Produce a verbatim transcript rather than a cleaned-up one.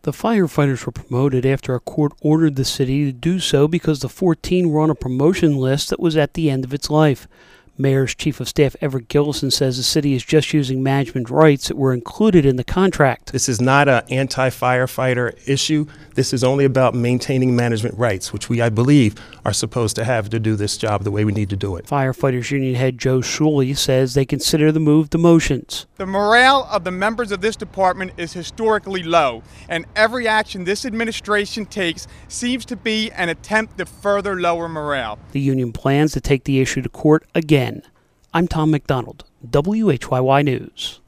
The firefighters were promoted after a court ordered the city to do so because the fourteen were on a promotion list that was at the end of its life. Mayor's Chief of Staff Everett Gillison says the city is just using management rights that were included in the contract. This is not an anti-firefighter issue. This is only about maintaining management rights, which we, I believe, are supposed to have to do this job the way we need to do it. Firefighters Union head Joe Shuley says they consider the move demotions. The morale of the members of this department is historically low, and every action this administration takes seems to be an attempt to further lower morale. The union plans to take the issue to court again. I'm Tom McDonald, W H Y Y News.